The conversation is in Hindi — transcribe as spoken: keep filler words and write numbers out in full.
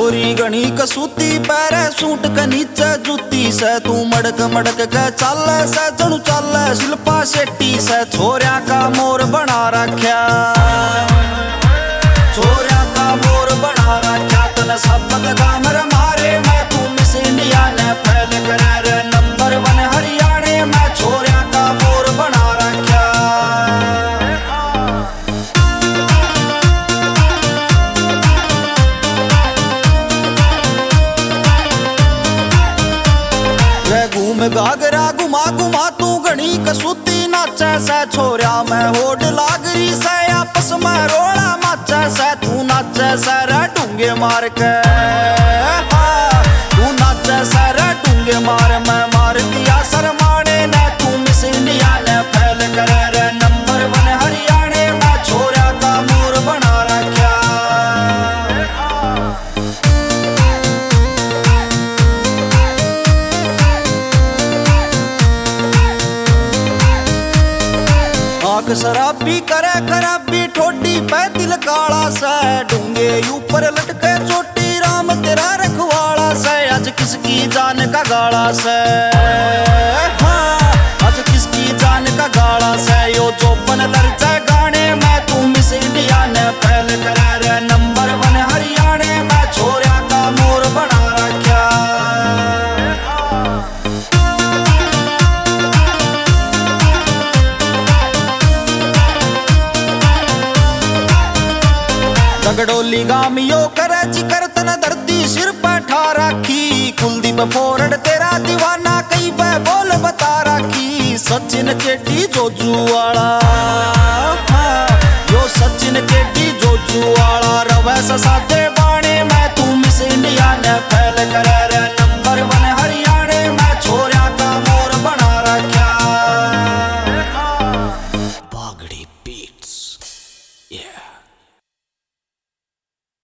छोरी घनी कसूती पैरे सूट के नीचे जूती से तू मड़क मड़क के चाल से जणु चाल शिल्पा शेट्टी से छोरिया का मोर बना रख्या छोरिया का मोर बना रख्या तन सब गामर मारे मैं तू मिस इंडिया ने फैल करे नंबर वन हरियाणे में छोरिया का मोर बना रख्या। घूम गागरा घुमा घुमा तू घनी कसूती नाचे से छोरिया में होड लागरी से आपस में रोड़ा माचे से तू नाचे से रे डूंगे मार के तू नाचे से रे डूंगे मार मैं मार दिया शर्माने ने तू मिस इंडिया ने फैल करे रे नंबर वन हरियाणे में छोरिया का मोर बना रख्या। आग शराबी करे खराबी ठोडी पे दिल काला से डूंगे ऊपर लटके चोटी राम तेरा रखवाड़ा से आज किसकी जान का गाड़ा से हाँ आज किसकी जान का गाड़ा से यो चौपन लड़चा गाने में तू मिस इंडिया ने फैल करे रे नंबर वन हरियाणे में छोरिया का मोर बना रख्या। गगडोली गामियो करे जिकर तन धरती सिर पर ठा राखी कुलदीप फोरड तेरा दीवाना कई बे बोल बता राखी सचिन केटी जोजू वाला यो सचिन केटी जोजू वाला रवे साथे बाणे में तू मिस इंडिया ने फैल करे